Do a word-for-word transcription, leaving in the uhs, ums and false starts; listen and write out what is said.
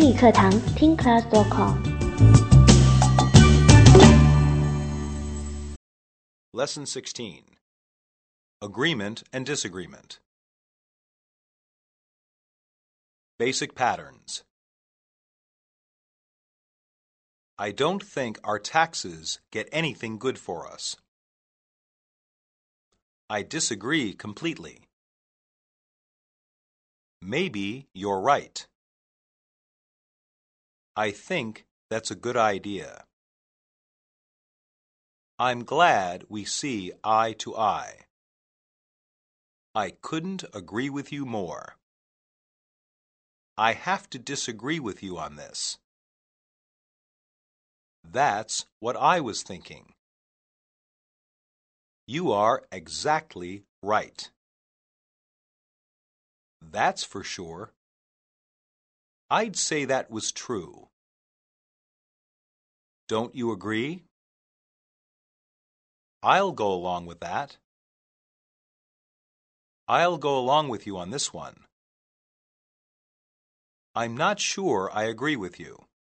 英语课堂听 class dot com。 Lesson sixteen. Agreement and Disagreement. Basic Patterns. I don't think our taxes get anything good for us. I disagree completely. Maybe you're right. I think that's a good idea. I'm glad we see eye to eye. I couldn't agree with you more. I have to disagree with you on this. That's what I was thinking. You are exactly right. That's for sure. I'd say that was true. Don't you agree? I'll go along with that. I'll go along with you on this one. I'm not sure I agree with you.